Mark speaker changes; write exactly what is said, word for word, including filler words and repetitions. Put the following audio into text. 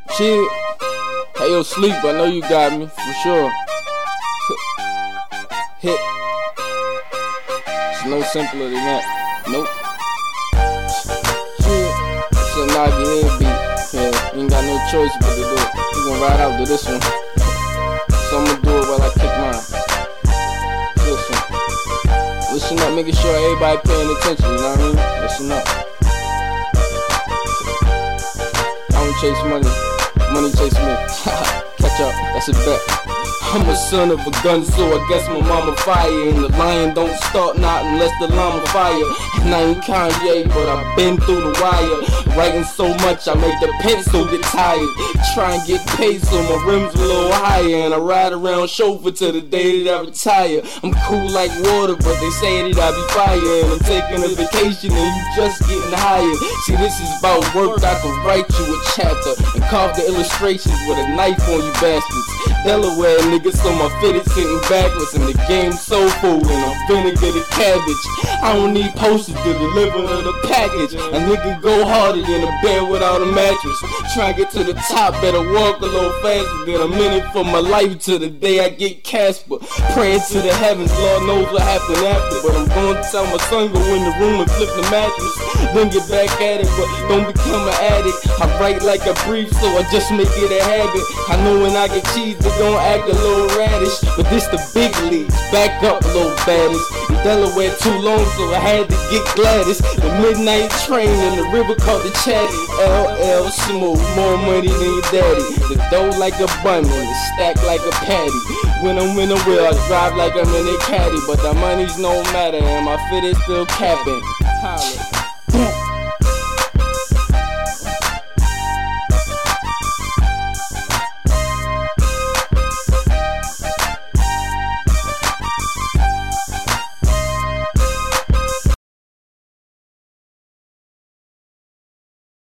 Speaker 1: Shit. Hey, yo, sleep, I know you got me, for sure. Hit. It's no simpler than that. Nope. Shit. It's a knock your head beat. Yeah, you ain't got no choice but to do it. You gonna ride out to this one. So I'ma do it while I kick mine. Listen. Listen up, making sure everybody paying attention, you know what I mean? Listen up. I don't chase money. Money chase me. Catch up, that's a bet. I'm a son of a gun, so I guess my mama fire. And the lion don't start not unless the llama fire. And I ain't Kanye, but I've been through the wire. Writing so much, I make the pencil get tired. Try and get paid so my rims a little higher. And I ride around chauffeur till the day that I retire. I'm cool like water, but they say that I be fire. And I'm taking a vacation and you just getting higher. See, this is about work, I can write you a chapter and carve the illustrations with a knife on you bastards. Delaware niggas, so my fitted sitting backwards and the game so full and I'm vinegar the cabbage. I don't need posters to deliver to the package. A nigga go harder than a bed without a mattress. Try to get to the top, better walk a little faster than a minute for my life to the day I get Casper. Praying to the heavens, Lord knows what happened after. But I'm gonna tell my son go in the room and flip the mattress, then get back at it, but don't become an addict. I write like a brief, so I just make it a habit. I know when I get cheese, they gon' act a little radish, but this the big leagues. Back up, little baddies. In Delaware too long, so I had to get Gladys. The midnight train and the river called the Chatty. L L Smooth, more money than your daddy. The dough like a bun and the stack like a patty. When I'm in the wheel, I drive like I'm in a caddy, but the money's no matter and my fit is still capping. Holla.